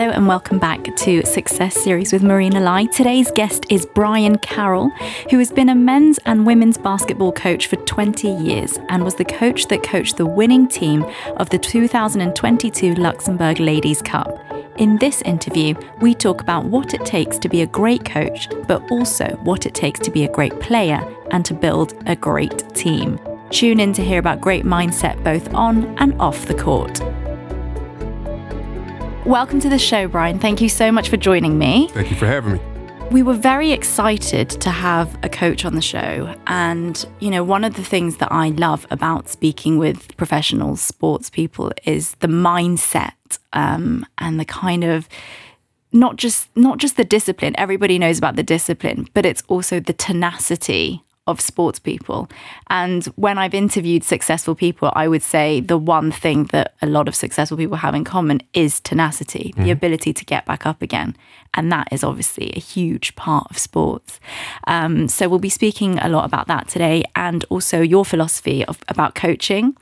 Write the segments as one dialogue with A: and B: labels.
A: Hello and welcome back to Success Series with Marina Lai. Today's guest is Brian Carroll, who has been a men's and women's basketball coach for 20 years and was the coach that coached the winning team of the 2022 Luxembourg Ladies Cup. In this interview, we talk about what it takes to be a great coach, but also what it takes to be a great player and to build a great team. Tune in to hear about great mindset both on and off the court. Welcome to the show, Brian. Thank you so much for joining me.
B: Thank you for having me.
A: We were very excited to have a coach on the show. And, you know, one of the things that I love about speaking with professional sports people is the mindset and the kind of not just the discipline. Everybody knows about the discipline, but it's also the tenacity of sports people. And when I've interviewed successful people, I would say the one thing that a lot of successful people have in common is tenacity, the ability to get back up again. And that is obviously a huge part of sports. So we'll be speaking a lot about that today and also your philosophy about coaching.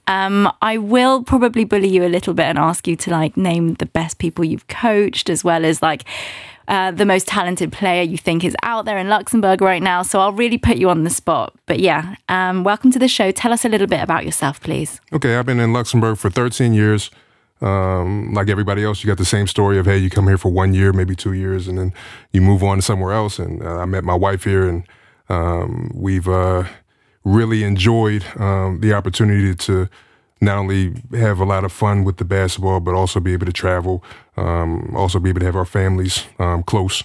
A: I will probably bully you a little bit and ask you to name the best people you've coached, as well as the most talented player you think is out there in Luxembourg right now. So I'll really put you on the spot. But yeah, welcome to the show. Tell us a little bit about yourself, please.
B: Okay, I've been in Luxembourg for 13 years. Like everybody else, you got the same story of, hey, you come here for 1 year, maybe 2 years, and then you move on to somewhere else. And I met my wife here, and we've really enjoyed the opportunity to not only have a lot of fun with the basketball, but also be able to travel, also be able to have our families close.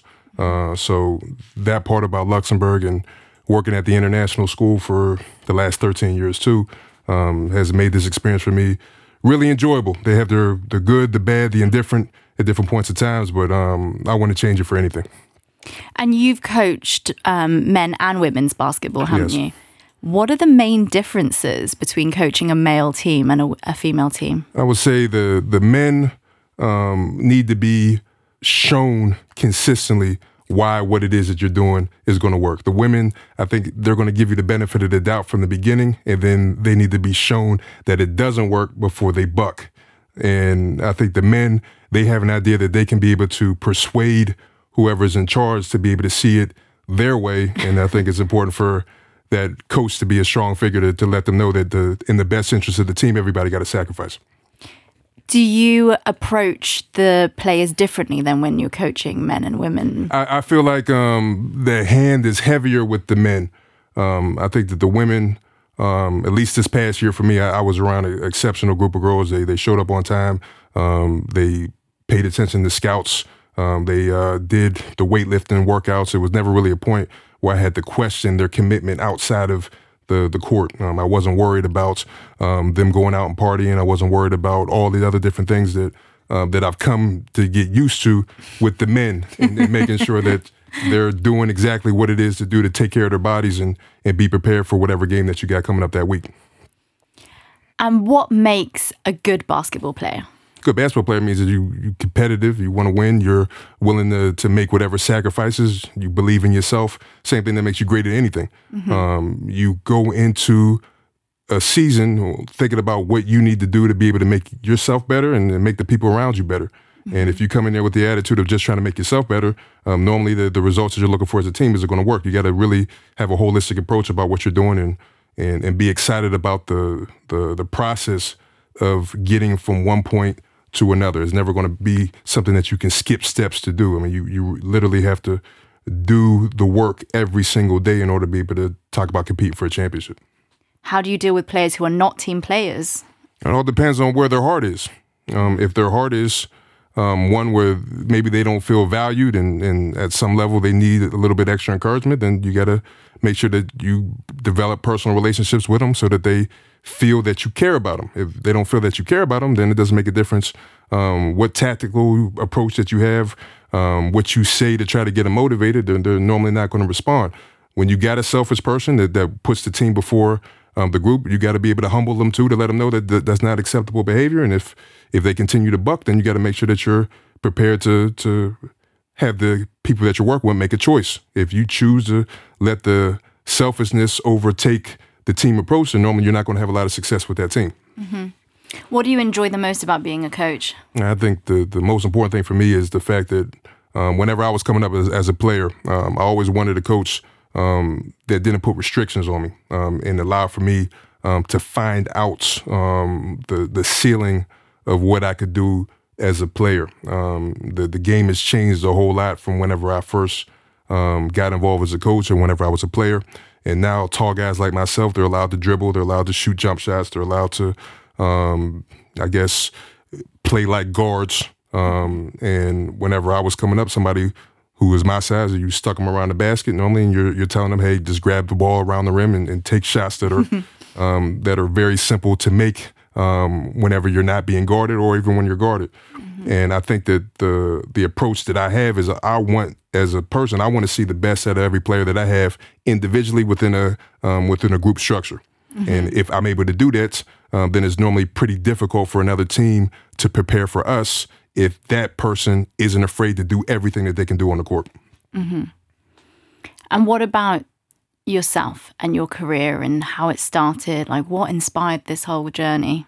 B: So that part about Luxembourg and working at the international school for the last 13 years too has made this experience for me really enjoyable. They have the good, the bad, the indifferent at different points of times, but I wouldn't change it for anything.
A: And you've coached men and women's basketball, haven't
B: Yes.
A: you? What are the main differences between coaching a male team and a female team?
B: I would say the men need to be shown consistently why what it is that you're doing is going to work. The women, I think they're going to give you the benefit of the doubt from the beginning, and then they need to be shown that it doesn't work before they buck. And I think the men, they have an idea that they can be able to persuade whoever's in charge to be able to see it their way. And I think it's important for that coach to be a strong figure to let them know that in the best interest of the team, everybody got to sacrifice.
A: Do you approach the players differently than when you're coaching men and women?
B: I feel like the hand is heavier with the men. I think that the women, at least this past year for me, I was around an exceptional group of girls. They showed up on time. They paid attention to scouts. They did the weightlifting workouts. It was never really a point where I had to question their commitment outside of the court. I wasn't worried about them going out and partying. I wasn't worried about all the other different things that I've come to get used to with the men and making sure that they're doing exactly what it is to do to take care of their bodies and be prepared for whatever game that you got coming up that week.
A: And what makes a good basketball player?
B: Good basketball player means that you're competitive, you want to win, you're willing to make whatever sacrifices, you believe in yourself. Same thing that makes you great at anything. You go into a season thinking about what you need to do to be able to make yourself better and make the people around you better. And if you come in there with the attitude of just trying to make yourself better, normally the results that you're looking for as a team isn't going to work. You got to really have a holistic approach about what you're doing and be excited about the process of getting from one point to another. It's never going to be something that you can skip steps to do. I mean, you literally have to do the work every single day in order to be able to talk about competing for a championship.
A: How do you deal with players who are not team players?
B: It all depends on where their heart is. If their heart is one where maybe they don't feel valued and at some level they need a little bit extra encouragement, then you got to make sure that you develop personal relationships with them so that they feel that you care about them. If they don't feel that you care about them, then it doesn't make a difference what tactical approach that you have, what you say to try to get them motivated. They're normally not going to respond. When you got a selfish person that puts the team before the group, you got to be able to humble them too, to let them know that that's not acceptable behavior. And if they continue to buck, then you got to make sure that you're prepared to have the people that you work with make a choice. If you choose to let the selfishness overtake the team approach, then normally you're not going to have a lot of success with that team.
A: Mm-hmm. What do you enjoy the most about being a coach?
B: I think the most important thing for me is the fact that whenever I was coming up as a player, I always wanted a coach that didn't put restrictions on me and allow for me to find out the ceiling of what I could do as a player. The game has changed a whole lot from whenever I first got involved as a coach or whenever I was a player. And now tall guys like myself, they're allowed to dribble, they're allowed to shoot jump shots, they're allowed to, play like guards. And whenever I was coming up, somebody who was my size, you stuck them around the basket normally, and you're telling them, hey, just grab the ball around the rim and take shots that are that are very simple to make whenever you're not being guarded or even when you're guarded. Mm-hmm. And I think that the approach that I have is I want, as a person, I want to see the best out of every player that I have individually within a group structure. Mm-hmm. And if I'm able to do that, then it's normally pretty difficult for another team to prepare for us if that person isn't afraid to do everything that they can do on the court.
A: Mm-hmm. And what about yourself and your career and how it started? Like, what inspired this whole journey?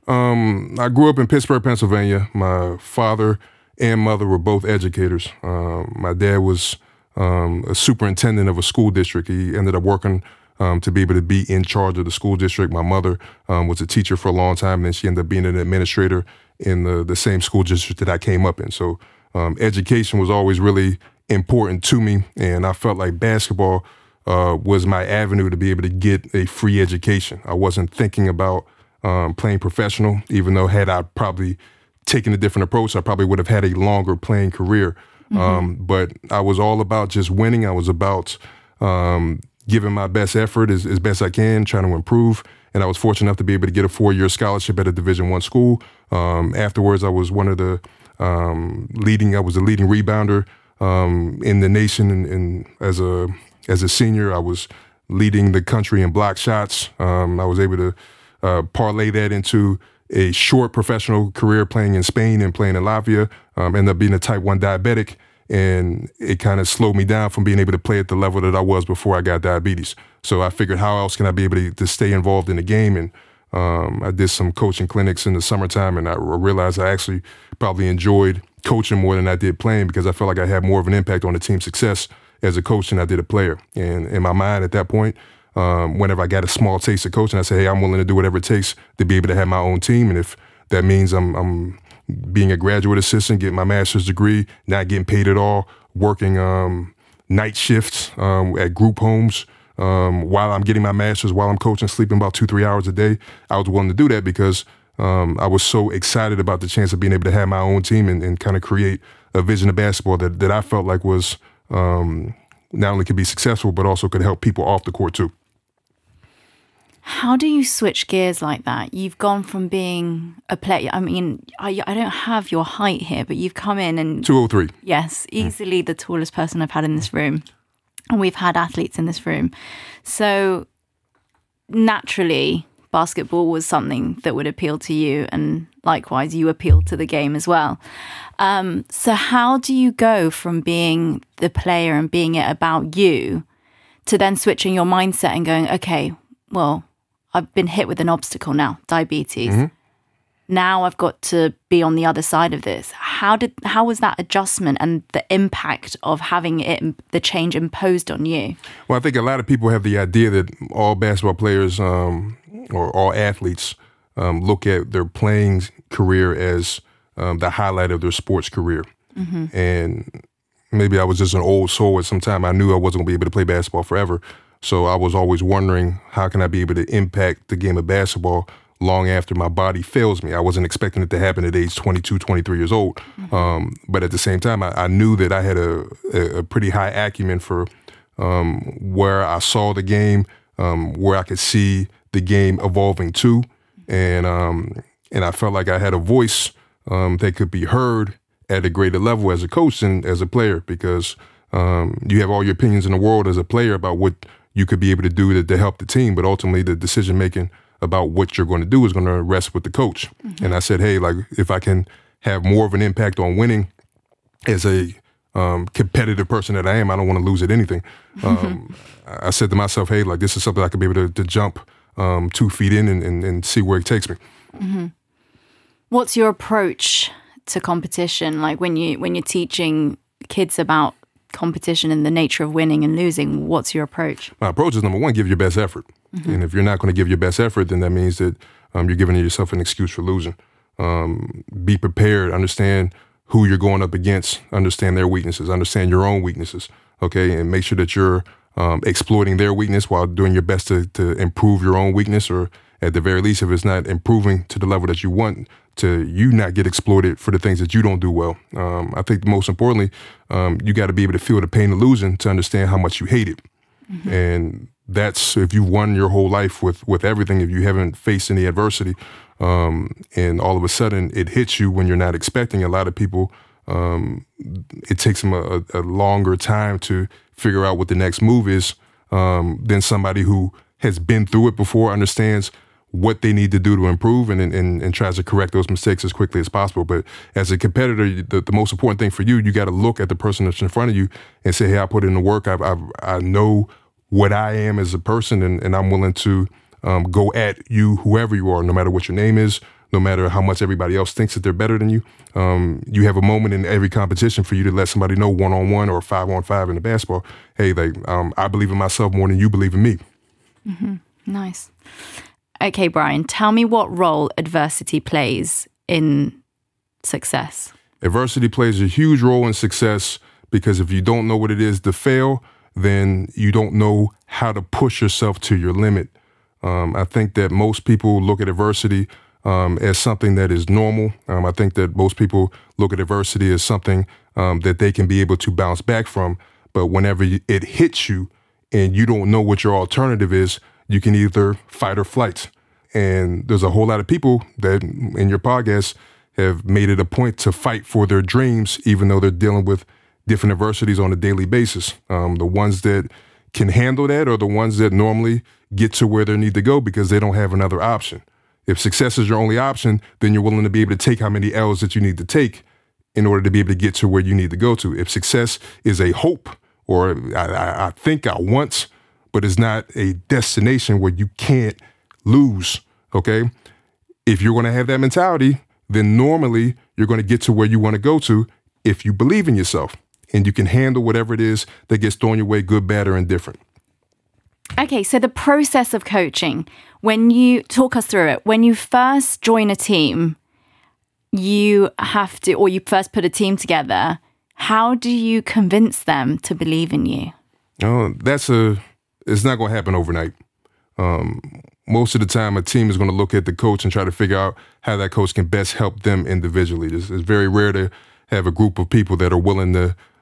B: I grew up in Pittsburgh, Pennsylvania. My father and mother were both educators. My dad was a superintendent of a school district. He ended up working to be able to be in charge of the school district. My mother was a teacher for a long time, and then she ended up being an administrator in the same school district that I came up in. So education was always really important to me, and I felt like basketball was my avenue to be able to get a free education. I wasn't thinking about playing professional, even though had I probably taken a different approach, I probably would have had a longer playing career. Mm-hmm. But I was all about just winning. I was about giving my best effort as best I can, trying to improve. And I was fortunate enough to be able to get a 4-year scholarship at a Division I school. Afterwards, I was one of the leading rebounder in the nation. And as a senior, I was leading the country in block shots. I was able to parlay that into a short professional career playing in Spain and playing in Latvia. Ended up being a type 1 diabetic. And it kind of slowed me down from being able to play at the level that I was before I got diabetes. So I figured, how else can I be able to stay involved in the game? And I did some coaching clinics in the summertime, and I realized I actually probably enjoyed coaching more than I did playing because I felt like I had more of an impact on the team's success as a coach than I did a player. And in my mind at that point, whenever I got a small taste of coaching, I said, hey, I'm willing to do whatever it takes to be able to have my own team. And if that means I'm being a graduate assistant, getting my master's degree, not getting paid at all, working night shifts at group homes while I'm getting my master's, while I'm coaching, sleeping about 2-3 hours a day, I was willing to do that because I was so excited about the chance of being able to have my own team and kind of create a vision of basketball that I felt like was not only could be successful, but also could help people off the court too.
A: How do you switch gears like that? You've gone from being a player. I mean, I don't have your height here, but you've come in and
B: 203.
A: Yes, easily the tallest person I've had in this room. And we've had athletes in this room. So naturally, basketball was something that would appeal to you. And likewise, you appealed to the game as well. So how do you go from being the player and being it about you to then switching your mindset and going, okay, well, I've been hit with an obstacle now, diabetes. Mm-hmm. Now I've got to be on the other side of this. How was that adjustment and the impact of having the change imposed on you?
B: Well, I think a lot of people have the idea that all basketball players or all athletes look at their playing career as the highlight of their sports career. Mm-hmm. And maybe I was just an old soul at some time. I knew I wasn't going to be able to play basketball forever. So I was always wondering, how can I be able to impact the game of basketball long after my body fails me? I wasn't expecting it to happen at age 22, 23 years old. Mm-hmm. But at the same time, I knew that I had a pretty high acumen for where I saw the game, where I could see the game evolving to. And I felt like I had a voice that could be heard at a greater level as a coach and as a player, because you have all your opinions in the world as a player about what you could be able to do to help the team, but ultimately the decision-making about what you're going to do is going to rest with the coach. Mm-hmm. And I said, hey, like, if I can have more of an impact on winning as a competitive person that I am, I don't want to lose at anything. I said to myself, hey, like, this is something I could be able to jump 2 feet in and see where it takes me.
A: Mm-hmm. What's your approach to competition? Like when you're teaching kids about competition and the nature of winning and losing, what's your approach?
B: My approach is, number one, give your best effort. And if you're not going to give your best effort, then that means that you're giving yourself an excuse for losing. Be prepared, understand who you're going up against, understand their weaknesses, understand your own weaknesses, okay? And make sure that you're exploiting their weakness while doing your best to improve your own weakness, or at the very least, if it's not improving to the level that you want, to you not get exploited for the things that you don't do well. I think most importantly, you got to be able to feel the pain of losing to understand how much you hate it. And that's, if you've won your whole life with everything, if you haven't faced any adversity, and all of a sudden it hits you when you're not expecting. A lot of people, it takes them a longer time to figure out what the next move is than somebody who has been through it before, understands what they need to do to improve, and tries to correct those mistakes as quickly as possible. But as a competitor, the most important thing for you got to look at the person that's in front of you and say, hey, I put in the work. I know what I am as a person, and I'm willing to go at you, whoever you are, no matter what your name is, no matter how much everybody else thinks that they're better than you. You have a moment in every competition for you to let somebody know, 1-on-1 or 5-on-5 in the basketball, hey, I believe in myself more than you believe in me.
A: Nice. Okay, Brian, tell me what role adversity plays in success.
B: Adversity plays a huge role in success, because if you don't know what it is to fail, then you don't know how to push yourself to your limit. I think that most people look at adversity as something that is normal. I think that most people look at adversity as something that they can be able to bounce back from. But whenever it hits you and you don't know what your alternative is, you can either fight or flight. And there's a whole lot of people that in your podcast have made it a point to fight for their dreams, even though they're dealing with different adversities on a daily basis. The ones that can handle that are the ones that normally get to where they need to go because they don't have another option. If success is your only option, then you're willing to be able to take how many L's that you need to take in order to be able to get to where you need to go to. If success is a hope, or I think I want, but it's not a destination where you can't lose, okay? If you're going to have that mentality, then normally you're going to get to where you want to go to if you believe in yourself and you can handle whatever it is that gets thrown your way, good, bad, or indifferent.
A: Okay, so the process of coaching, when you talk us through it, when you first join a team, you have to, or you first put a team together, how do you convince them to believe in you?
B: Oh, it's not going to happen overnight. Most of the time, a team is going to look at the coach and try to figure out how that coach can best help them individually. It's very rare to have a group of people that are willing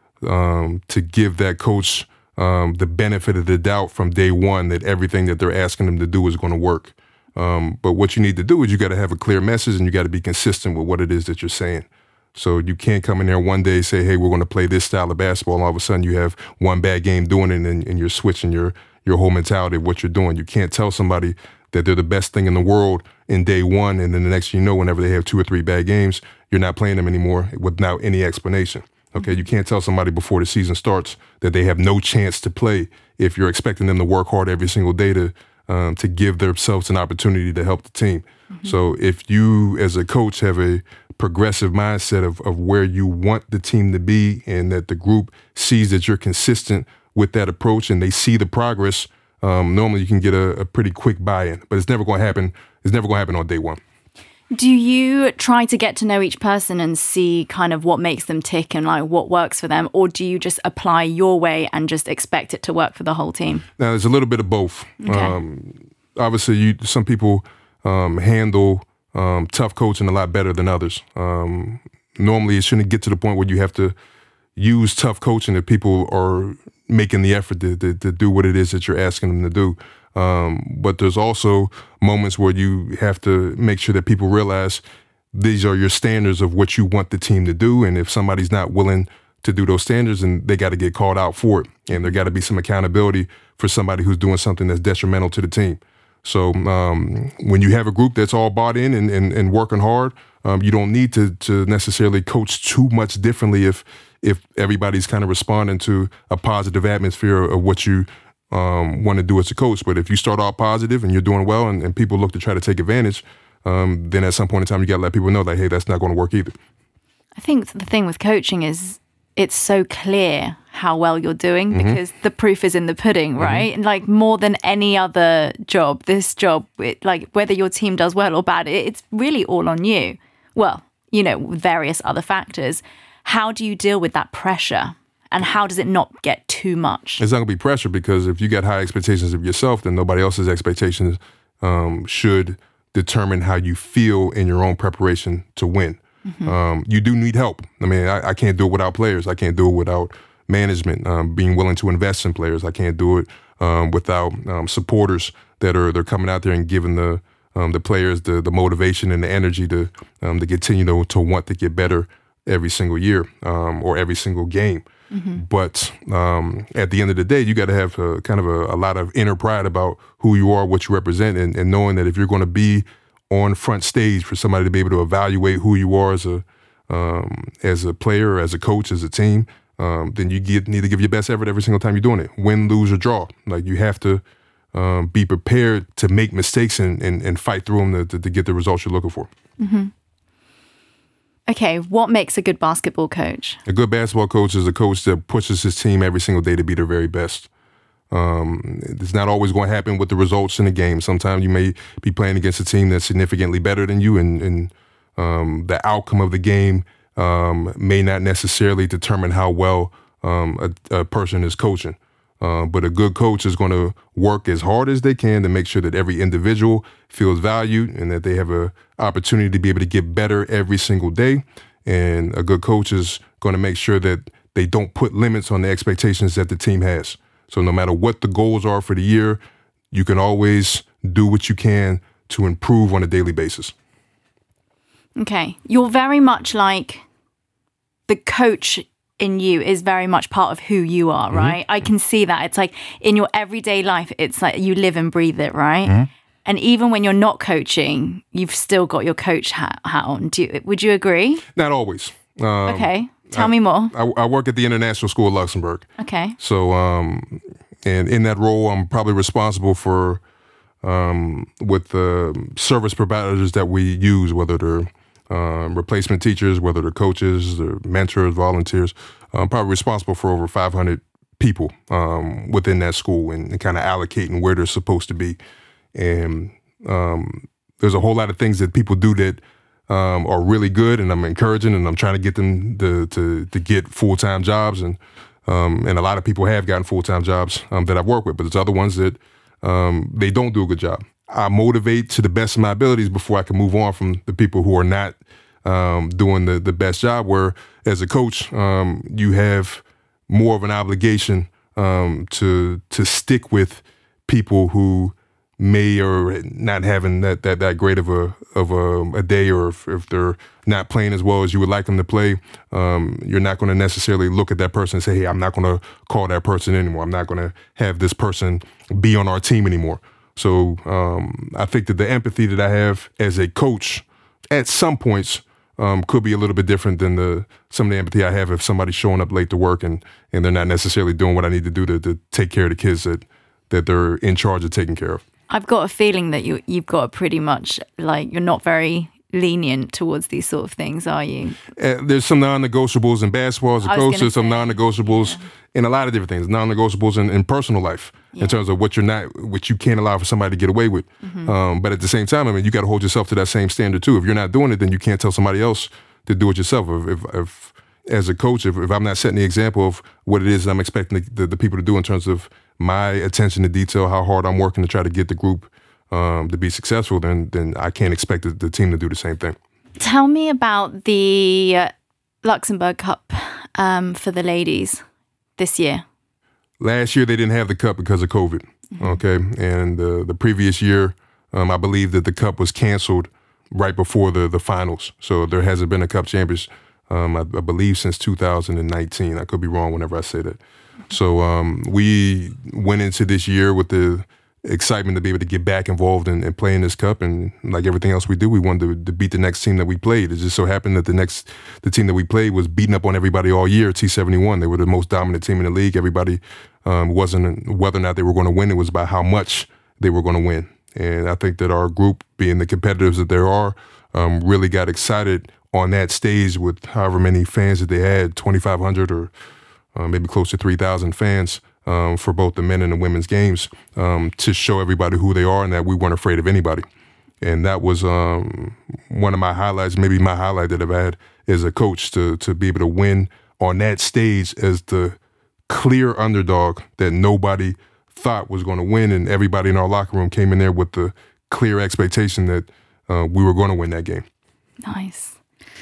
B: to give that coach the benefit of the doubt from day one that everything that they're asking them to do is going to work. But what you need to do is you got to have a clear message, and you got to be consistent with what it is that you're saying. So you can't come in there one day and say, hey, we're going to play this style of basketball, and all of a sudden you have one bad game doing it, and you're switching your whole mentality of what you're doing. You can't tell somebody that they're the best thing in the world in day one, and then the next thing you know, whenever they have 2 or 3 bad games, you're not playing them anymore without any explanation. Okay, you can't tell somebody before the season starts that they have no chance to play if you're expecting them to work hard every single day to give themselves an opportunity to help the team. So if you, as a coach, have a progressive mindset of where you want the team to be, and that the group sees that you're consistent with that approach and they see the progress, normally you can get a pretty quick buy-in. But it's never going to happen. It's never going to happen on day one.
A: Do you try to get to know each person and see kind of what makes them tick and like what works for them? Or do you just apply your way and just expect it to work for the whole team?
B: Now, there's a little bit of both.
A: Okay.
B: Obviously, some people handle tough coaching a lot better than others. Normally, it shouldn't get to the point where you have to use tough coaching if people are making the effort to do what it is that you're asking them to do. But there's also moments where you have to make sure that people realize these are your standards of what you want the team to do. And if somebody's not willing to do those standards, then they got to get called out for it. And there got to be some accountability for somebody who's doing something that's detrimental to the team. So when you have a group that's all bought in and working hard, you don't need to necessarily coach too much differently if everybody's kind of responding to a positive atmosphere of what you want to do as a coach. But if you start off positive and you're doing well and people look to try to take advantage, then at some point in time, you got to let people know that, hey, that's not going to work either.
A: I think the thing with coaching is it's so clear how well you're doing because the proof is in the pudding, right? And like more than any other job, this job, like whether your team does well or bad, it's really all on you. Well, you know, with various other factors. How do you deal with that pressure? And how does it not get too much?
B: It's not going to be pressure because if you got high expectations of yourself, then nobody else's expectations should determine how you feel in your own preparation to win. You do need help. I mean, I can't do it without players. I can't do it without management being willing to invest in players. I can't do it without supporters that they're coming out there and giving the players the motivation and the energy to continue to want to get better every single year or every single game. But at the end of the day, you got to have a lot of inner pride about who you are, what you represent, and knowing that if you're going to be on front stage for somebody to be able to evaluate who you are as a player, as a coach, as a team, then you need to give your best effort every single time you're doing it. Win, lose, or draw. Like you have to be prepared to make mistakes and fight through them to get the results you're looking for.
A: Okay, what makes a good basketball coach?
B: A good basketball coach is a coach that pushes his team every single day to be their very best. It's not always going to happen with the results in the game. Sometimes you may be playing against a team that's significantly better than you, and the outcome of the game may not necessarily determine how well a person is coaching. But a good coach is going to work as hard as they can to make sure that every individual feels valued and that they have an opportunity to be able to get better every single day. And a good coach is going to make sure that they don't put limits on the expectations that the team has. So no matter what the goals are for the year, you can always do what you can to improve on a daily basis.
A: Okay. You're very much like the coach in you is very much part of who you are, right? I can see that. It's like in your everyday life, it's like you live and breathe it, right? And even when you're not coaching, you've still got your coach hat on. Would you agree?
B: Not always.
A: Okay. Tell me more.
B: I work at the International School of Luxembourg.
A: Okay.
B: So, and in that role, I'm probably responsible for, with the service providers that we use, whether they're replacement teachers, whether they're coaches, they're mentors, volunteers. I'm probably responsible for over 500 people within that school and kind of allocating where they're supposed to be. And there's a whole lot of things that people do that are really good, and I'm encouraging, and I'm trying to get them to get full-time jobs, and a lot of people have gotten full-time jobs that I've worked with, but there's other ones that they don't do a good job. I motivate to the best of my abilities before I can move on from the people who are not doing the best job, where as a coach, you have more of an obligation to stick with people who may or not having that great of a day, or if they're not playing as well as you would like them to play, you're not going to necessarily look at that person and say, hey, I'm not going to call that person anymore. I'm not going to have this person be on our team anymore. So I think that the empathy that I have as a coach at some points could be a little bit different than some of the empathy I have if somebody's showing up late to work and they're not necessarily doing what I need to do to take care of the kids that they're in charge of taking care of.
A: I've got a feeling that you've got a pretty much, like, you're not very lenient towards these sort of things, are you?
B: There's some non-negotiables in basketball as a coach. There's some non-negotiables in a lot of different things. Non-negotiables in personal life in terms of what you can't allow for somebody to get away with. But at the same time, I mean, you got to hold yourself to that same standard too. If you're not doing it, then you can't tell somebody else to do it yourself. If as a coach, if I'm not setting the example of what it is that I'm expecting the people to do in terms of my attention to detail, how hard I'm working to try to get the group to be successful, then I can't expect the team to do the same thing.
A: Tell me about the Luxembourg Cup for the ladies this year.
B: Last year, they didn't have the cup because of COVID, okay? And the previous year, I believe that the cup was canceled right before the finals. So there hasn't been a cup champions, I believe, since 2019. I could be wrong whenever I say that. So we went into this year with the excitement to be able to get back involved and play in this cup. And like everything else we do, we wanted to beat the next team that we played. It just so happened that the team that we played was beating up on everybody all year, T71. They were the most dominant team in the league. Everybody wasn't whether or not they were going to win. It was about how much they were going to win. And I think that our group, being the competitors that there are, really got excited on that stage with however many fans that they had, 2,500 or maybe close to 3,000 fans for both the men and the women's games, to show everybody who they are and that we weren't afraid of anybody. And that was one of my highlights, maybe my highlight that I've had as a coach, to be able to win on that stage as the clear underdog that nobody thought was going to win, and everybody in our locker room came in there with the clear expectation that we were going to win that game.
A: Nice.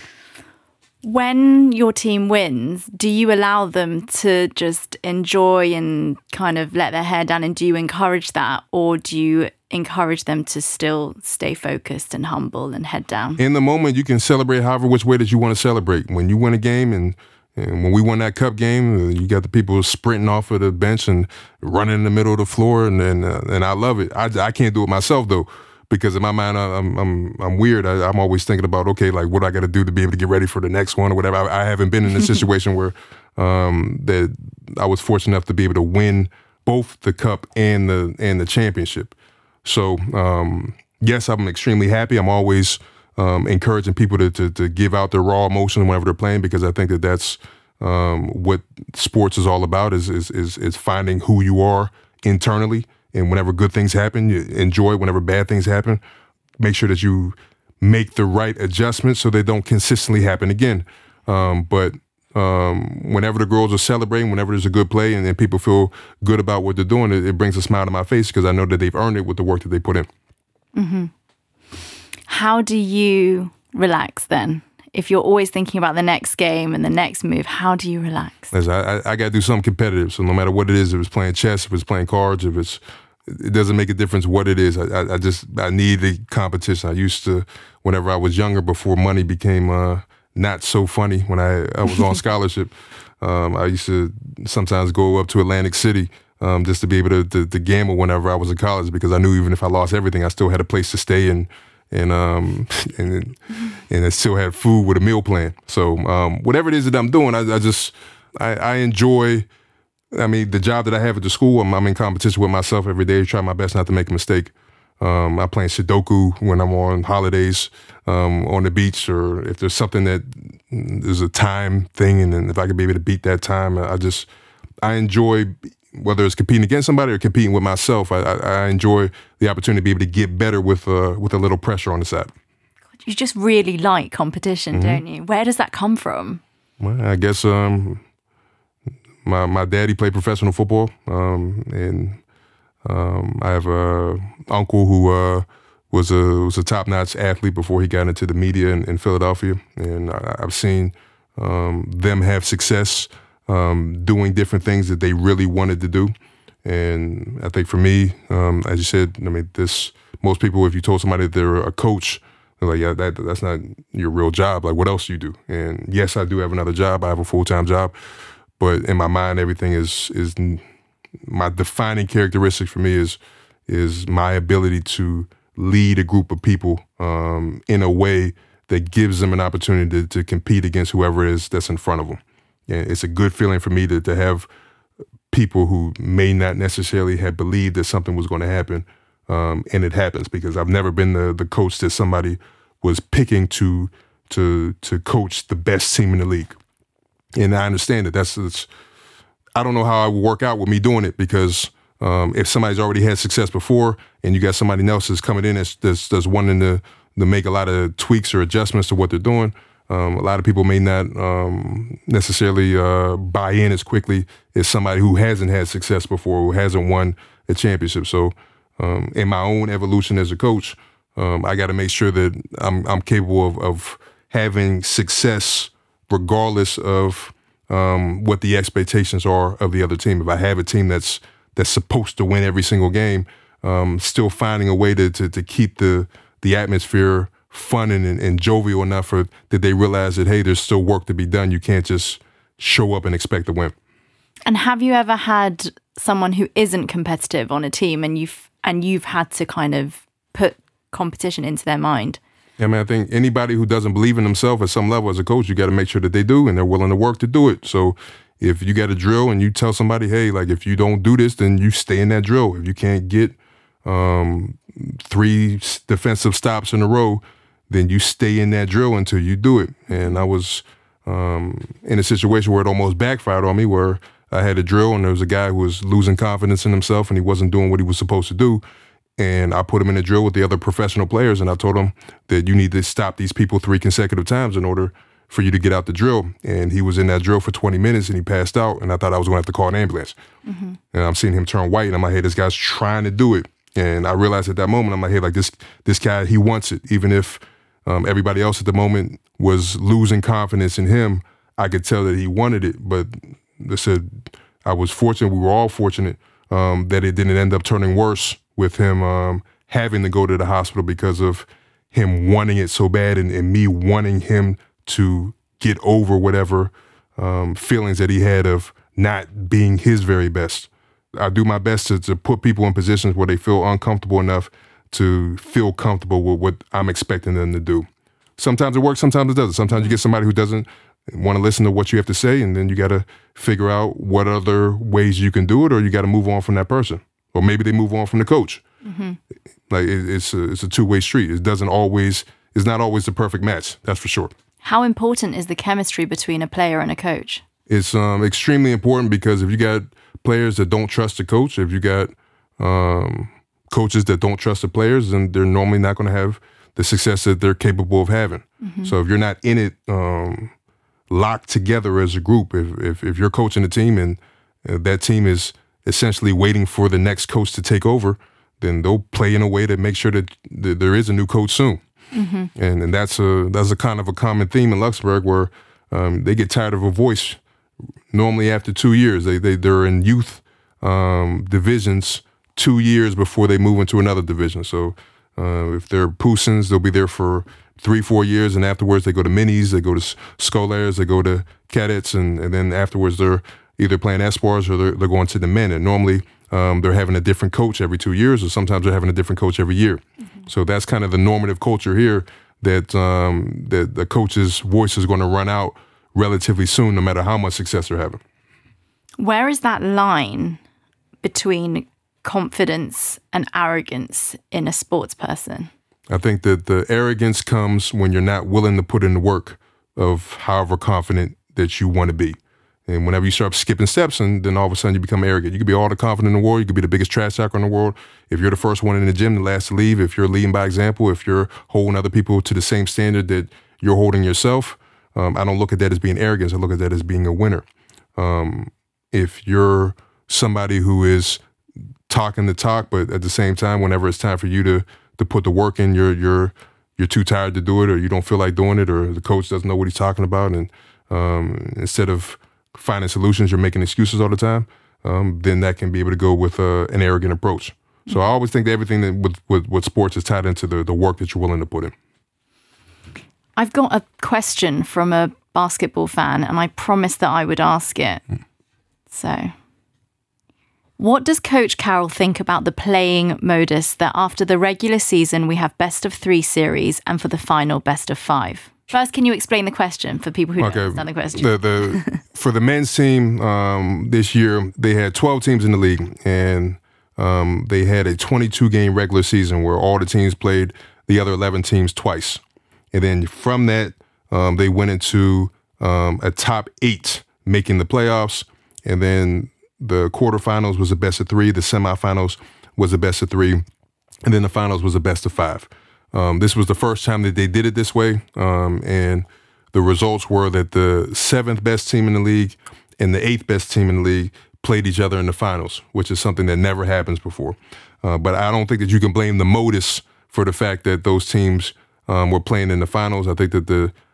A: When your team wins, do you allow them to just enjoy and kind of let their hair down, and do you encourage that, or do you encourage them to still stay focused and humble and head down?
B: In the moment, you can celebrate however which way that you want to celebrate. When you win a game, and when we won that cup game, you got the people sprinting off of the bench and running in the middle of the floor, and I love it. I can't do it myself though, because in my mind I'm weird. I'm always thinking about, okay, like what I got to do to be able to get ready for the next one or whatever. I haven't been in a situation where that I was fortunate enough to be able to win both the cup and the championship. So yes, I'm extremely happy. I'm always encouraging people to give out their raw emotion whenever they're playing, because I think that that's what sports is all about, is finding who you are internally. And whenever good things happen, you enjoy it. Whenever bad things happen, make sure that you make the right adjustments so they don't consistently happen again. But whenever the girls are celebrating, whenever there's a good play and then people feel good about what they're doing, it brings a smile to my face, because I know that they've earned it with the work that they put in.
A: Mm-hmm. How do you relax then? If you're always thinking about the next game and the next move, how do you relax?
B: I got to do something competitive. So no matter what it is, if it's playing chess, if it's playing cards, it doesn't make a difference what it is. I need the competition. I used to, whenever I was younger, before money became not so funny, when I was on scholarship, I used to sometimes go up to Atlantic City just to be able to gamble whenever I was in college, because I knew even if I lost everything, I still had a place to stay and I still had food with a meal plan. So whatever it is that I'm doing, I enjoy. I mean, the job that I have at the school, I'm in competition with myself every day, try my best not to make a mistake. I play Sudoku when I'm on holidays on the beach, or if there's something that there's a time thing, and then if I could be able to beat that time, I enjoy, whether it's competing against somebody or competing with myself. I enjoy the opportunity to be able to get better with a little pressure on the side.
A: You just really like competition, don't you? Where does that come from?
B: Well, I guess my daddy played professional football, and I have a uncle who was a top-notch athlete before he got into the media in Philadelphia, and I've seen them have success doing different things that they really wanted to do. And I think for me, as you said, I mean, most people, if you told somebody that they're a coach, they're like, yeah, that's not your real job. Like, what else do you do? And yes, I do have another job. I have a full-time job. But in my mind, everything is my defining characteristic for me is my ability to lead a group of people in a way that gives them an opportunity to compete against whoever it is that's in front of them. And it's a good feeling for me to have people who may not necessarily have believed that something was going to happen, and it happens, because I've never been the coach that somebody was picking to coach the best team in the league. And I understand that I don't know how it would work out with me doing it, because if somebody's already had success before and you got somebody else that's coming in that's wanting to make a lot of tweaks or adjustments to what they're doing, a lot of people may not necessarily buy in as quickly as somebody who hasn't had success before, who hasn't won a championship. So in my own evolution as a coach, I got to make sure that I'm capable of having success regardless of what the expectations are of the other team. If I have a team that's supposed to win every single game, still finding a way to keep the atmosphere fun and jovial enough that they realize that, hey, there's still work to be done. You can't just show up and expect to win.
A: And have you ever had someone who isn't competitive on a team and you've had to kind of put competition into their mind?
B: Yeah, I mean, I think anybody who doesn't believe in themselves at some level as a coach, you got to make sure that they do and they're willing to work to do it. So if you got a drill and you tell somebody, hey, like if you don't do this, then you stay in that drill. If you can't get 3 defensive stops in a row, then you stay in that drill until you do it. And I was in a situation where it almost backfired on me, where I had a drill and there was a guy who was losing confidence in himself and he wasn't doing what he was supposed to do. And I put him in a drill with the other professional players, and I told him that you need to stop these people 3 consecutive times in order for you to get out the drill. And he was in that drill for 20 minutes and he passed out, and I thought I was going to have to call an ambulance. Mm-hmm. And I'm seeing him turn white, and I'm like, hey, this guy's trying to do it. And I realized at that moment, I'm like, hey, like this guy, he wants it. Even if everybody else at the moment was losing confidence in him, I could tell that he wanted it. But I said, I was fortunate, we were all fortunate that it didn't end up turning worse with him having to go to the hospital because of him wanting it so bad and me wanting him to get over whatever feelings that he had of not being his very best. I do my best to put people in positions where they feel uncomfortable enough to feel comfortable with what I'm expecting them to do. Sometimes it works, sometimes it doesn't. Sometimes you get somebody who doesn't want to listen to what you have to say, and then you got to figure out what other ways you can do it, or you got to move on from that person. Or maybe they move on from the coach. Mm-hmm. Like it's a two-way street. It's not always the perfect match, that's for sure.
A: How important is the chemistry between a player and a coach?
B: It's extremely important, because if you got players that don't trust the coach, if you got coaches that don't trust the players, then they're normally not going to have the success that they're capable of having. Mm-hmm. So if you're not in it locked together as a group, if you're coaching a team and that team is essentially waiting for the next coach to take over, then they'll play in a way to make sure that there is a new coach soon. Mm-hmm. And that's a kind of a common theme in Luxembourg, where they get tired of a voice normally after 2 years. They're in youth divisions 2 years before they move into another division. So if they're Pousins, they'll be there for 3-4 years, and afterwards they go to minis, they go to scolaires, they go to cadets, and then afterwards they're either playing espoirs or they're going to the men. And normally they're having a different coach every 2 years, or sometimes they're having a different coach every year. Mm-hmm. So that's kind of the normative culture here, that the coach's voice is going to run out relatively soon, no matter how much success they're having.
A: Where is that line between confidence and arrogance in a sports person?
B: I think that the arrogance comes when you're not willing to put in the work of however confident that you want to be. And whenever you start skipping steps, and then all of a sudden you become arrogant. You could be all the confident in the world. You could be the biggest trash talker in the world. If you're the first one in the gym, the last to leave. If you're leading by example. If you're holding other people to the same standard that you're holding yourself. I don't look at that as being arrogance. I look at that as being a winner. If you're somebody who is talking the talk, but at the same time, whenever it's time for you to put the work in, you're too tired to do it, or you don't feel like doing it, or the coach doesn't know what he's talking about, and instead of finding solutions, you're making excuses all the time, then that can be able to go with an arrogant approach. So I always think that everything that with sports is tied into the work that you're willing to put in.
A: I've got a question from a basketball fan, and I promised that I would ask it. So, what does Coach Carroll think about the playing modus that after the regular season we have best of 3 series, and for the final best of 5? First, can you explain the question for people who don't understand the question?
B: For the men's team this year, they had 12 teams in the league, and they had a 22-game regular season where all the teams played the other 11 teams twice. And then from that, they went into a top 8 making the playoffs. And then the quarterfinals was a best of 3. The semifinals was a best of 3. And then the finals was a best of 5. This was the first time that they did it this way. And the results were that the 7th best team in the league and the 8th best team in the league played each other in the finals, which is something that never happens before. But I don't think that you can blame the modus for the fact that those teams were playing in the finals. I think that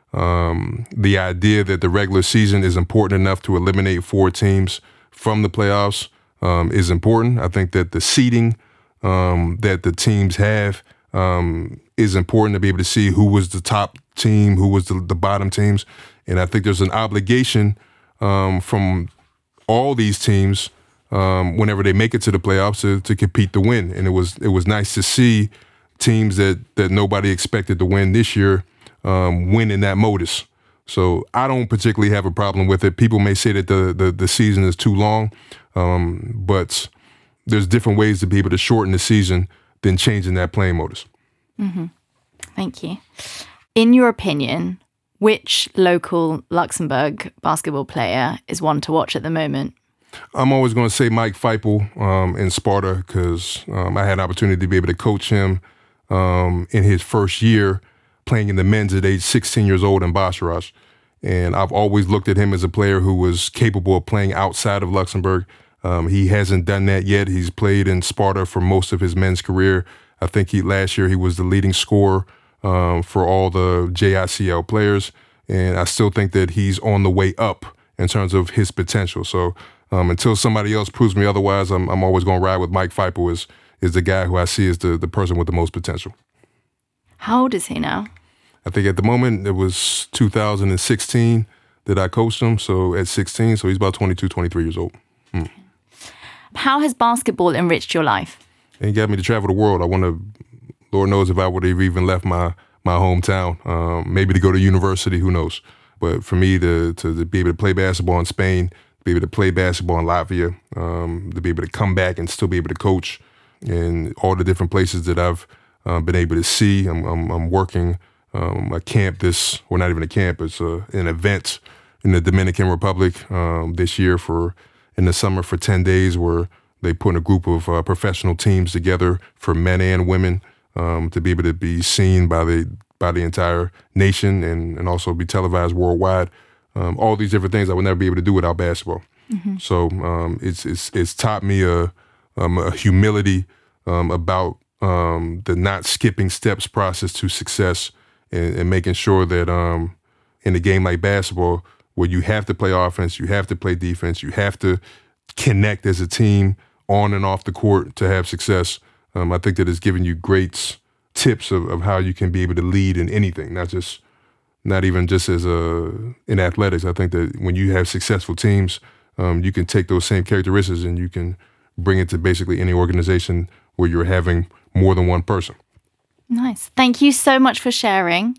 B: the idea that the regular season is important enough to eliminate 4 teams from the playoffs is important. I think that the seeding that the teams have is important to be able to see who was the top team, who was the bottom teams. And I think there's an obligation from all these teams whenever they make it to the playoffs to compete to win. And it was nice to see teams that nobody expected to win this year win in that modus. So I don't particularly have a problem with it. People may say that the season is too long, but there's different ways to be able to shorten the season than changing that playing modus.
A: Thank you. In your opinion, which local Luxembourg basketball player is one to watch at the moment?
B: I'm always going to say Mike Feipel in Sparta because I had an opportunity to be able to coach him in his first year playing in the men's at age 16 years old in Basharas. And I've always looked at him as a player who was capable of playing outside of Luxembourg. He hasn't done that yet. He's played in Sparta for most of his men's career. I think last year he was the leading scorer for all the JICL players. And I still think that he's on the way up in terms of his potential. So until somebody else proves me otherwise, I'm always going to ride with Mike Feipel is the guy who I see as the person with the most potential.
A: How old is he now?
B: I think at the moment it was 2016 that I coached him. So at 16, so he's about 22, 23 years old.
A: How has basketball enriched your life?
B: And he got me to travel the world. Lord knows if I would have even left my hometown, maybe to go to university, who knows. But for me to be able to play basketball in Spain, to be able to play basketball in Latvia, to be able to come back and still be able to coach in all the different places that I've been able to see. I'm working a camp not even a camp, it's an event in the Dominican Republic this year in the summer for 10 days where they put a group of professional teams together for men and women to be able to be seen by the entire nation and also be televised worldwide. All these different things I would never be able to do without basketball. So it's taught me a humility about the not skipping steps process to success and making sure that in a game like basketball, where you have to play offense, you have to play defense, you have to connect as a team on and off the court to have success. I think that it's given you great tips of how you can be able to lead in anything, not even just as in athletics. I think that when you have successful teams, you can take those same characteristics and you can bring it to basically any organization where you're having more than one person.
A: Nice. Thank you so much for sharing.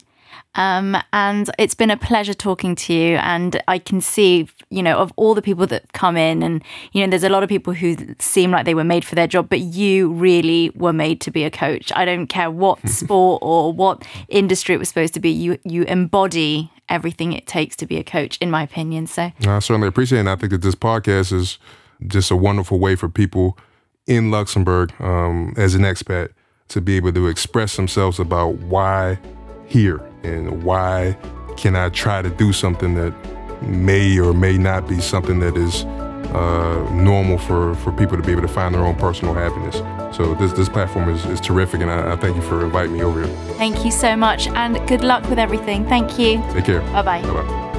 A: And it's been a pleasure talking to you. And I can see, of all the people that come in and, there's a lot of people who seem like they were made for their job, but you really were made to be a coach. I don't care what sport or what industry it was supposed to be. You embody everything it takes to be a coach, in my opinion. So
B: I certainly appreciate it. And I think that this podcast is just a wonderful way for people in Luxembourg as an expat to be able to express themselves about why here and why can I try to do something that may or may not be something that is normal for people to be able to find their own personal happiness. So this platform is terrific, and I thank you for inviting me over here.
A: Thank you so much, and good luck with everything. Thank you.
B: Take care.
A: Bye-bye.
B: Bye-bye.